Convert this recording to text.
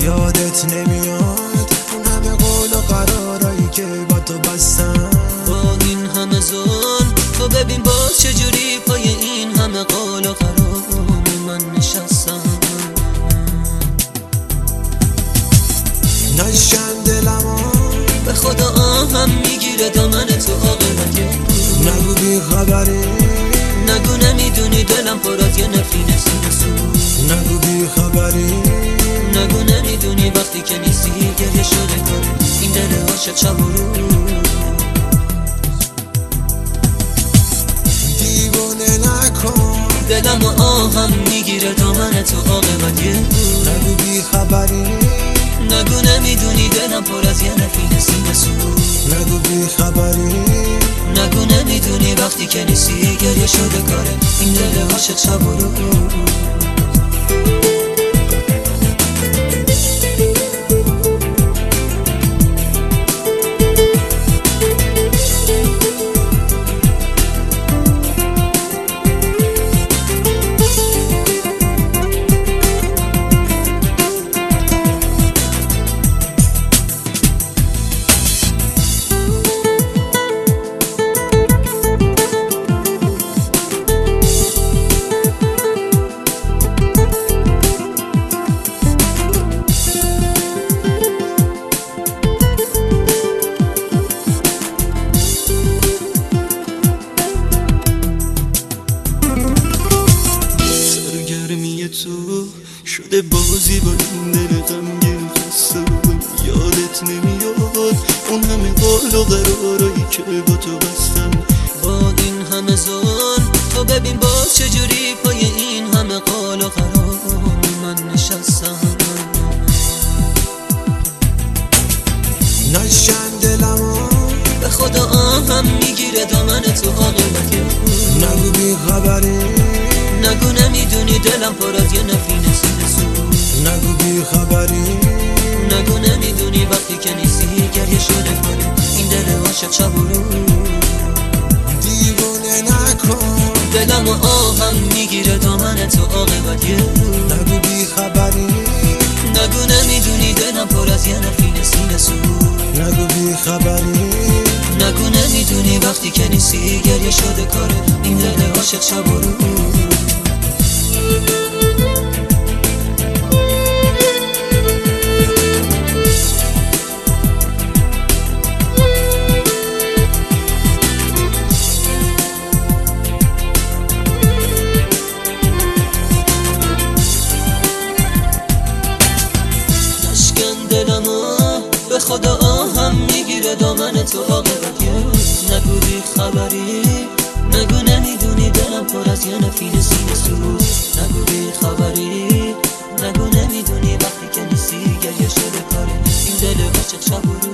یادت نمیاد اون همه قول و قرارایی که با تو بستم؟ با این همه ظلم تو ببین باز چجوری پای این همه قول و قرار من نشستم. نشکن دلمو به خدا آهم میگیره دامن تو عاقبت نگو بی خبری، نگو نمیدونی دلم پر از یه نفرین سو. نگو بی خبری، نگو نمیدونی وقتی که نیستی گریه شده کنه این دل عاشق شب و روز. دیوانه نکن دلم و آهم میگیره دامن تو عاقبت نگو بی خبری، نگو نمیدونی دلم پر از یه نفرین سو. نگو بی خبری، نگو نمیدونی وقتی که نیستی گریه شده کاره این دل عاشق شب و روز. تو شده بازی با این دل غمگین خسته بودم. یادت نمیاد اون همه قول و قرارایی که با تو بستم؟ با این همه ظلم تو ببین باز چجوری پای این همه قول و قرار من نشستم. نشکن دلمو به خدا آهم میگیره دامن تو عاقبت نگو بی خبری، نگو نمیدونی دلم پر از یه نفرین سو. نگو بی خبری، نگو نمیدونی وقتی که نیستی گریه شده کنه این دل عاشق شب و روز. دیوانه نکن دلم و آهم میگیره دامن تو عاقبت نگو بی خبری، نگو نمیدونی دلم پر از یه نفرین سو. نگو بی خبری، نگو نمیدونی وقتی که نیستی گریه شده کاره این دل عاشق شب و روز. به خدا آهم میگیره دامن تو عاقبت نگو بی خبری، نگو نمیدونی دلم پر از یه نفرین سو. نگو بی خبری، نگو نمیدونی وقتی که نیستی گریه شده کاره این دل عاشق شب و روز.